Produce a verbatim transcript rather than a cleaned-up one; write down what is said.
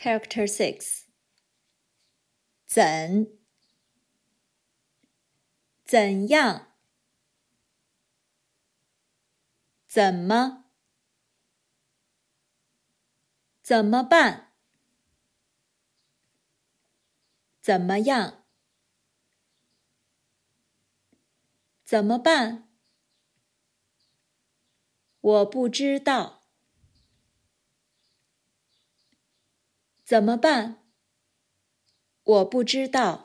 Character six. 怎怎样怎么怎么办怎么样怎么办我不知道怎么办我不知道